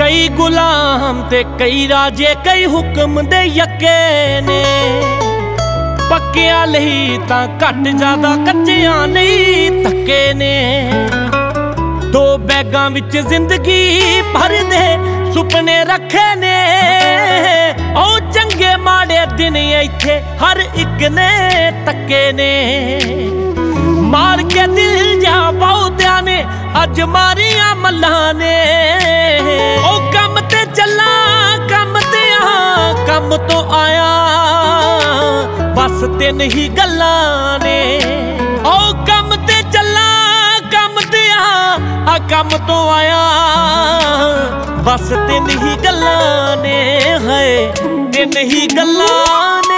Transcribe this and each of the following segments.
कई गुलाम ते कई राजे कई हुक्म दे यके ने पक्कियां लही तां घट ज्यादा कच्चियां नहीं धक्के ने दो बैगां विच जिंदगी भर दे सुपने रखे ने ओ चंगे माड़े दिन इत्थे हर एक ने तक्के ने मार के दिल जा बहुत्या ने अज मारिया मल्लां ने ओ कम ते चला कम ते कम तो आया बस तीन ही गल्लां ने ओ कम ते चला कम ते कम तो आया बस तीन ही गल्लां ने है तीन ही गल्लां ने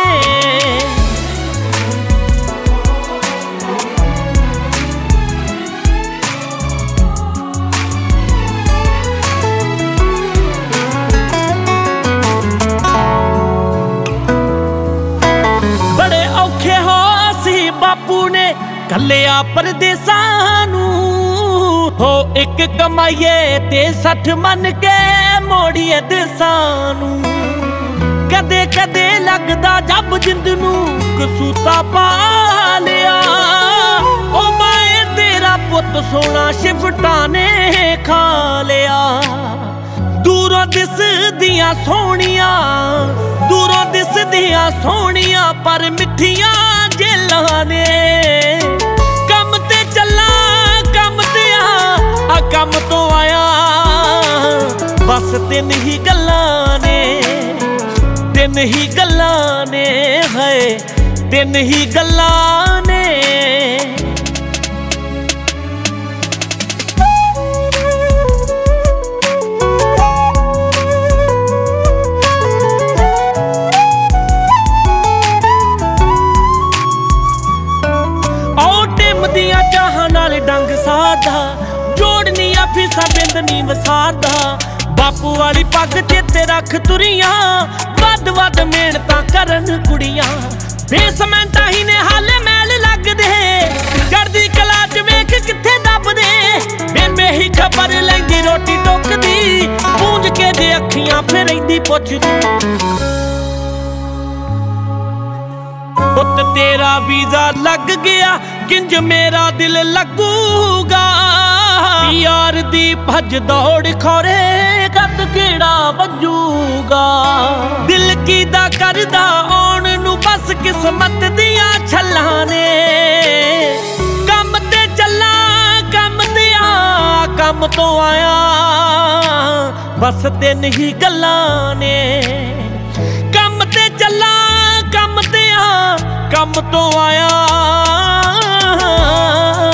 बापू ने कलिया परदेसां नूं हो एक कमाईए ते 60 मन के मोड़िए देसां नूं कदे कदे लगदा जब जिंद नूं कसूता पा लिया ओ मैं तेरा पुत सोना शिफटा ने खा लिया दूरों दिसदियां सोहणियां दूरों दिसदियां सोहणियां पर मिठियां जेलां ने कम ते चला कम ते कम तो आया बस तीन ही गल्लां ने तीन ही गल्लां ने है तीन ही गल्लां ने डंग साधा जोड़निया फीसा बिंद नी वसारदा बापू वाली पग चेते रख तुरियां वध वध मेहनतां करन कुड़ियां बेसमेंटा ही ने हाले मैल लगदे चढ़दी कला च वेख किथे दबदे बेबे ही खबर लैंदी रोटी टोकदी पूंज के जे अखियां फिर रहिंदी पुछदी पुत तेरा वीजा लग गया किंज मेरा दिल लगूगा यार दी भज दौड़ खोरे कद केड़ा वजूगा दिल की दा करदा आउण नू बस किस्मत दियां छल्लां ने कम ते चला कम ते कम तो आया बस तीन ही गल्लां ने कम ते चला कम ते कम तो आया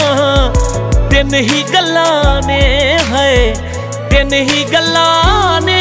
तीन ही गल्लां ने है तीन ही गल्लां ने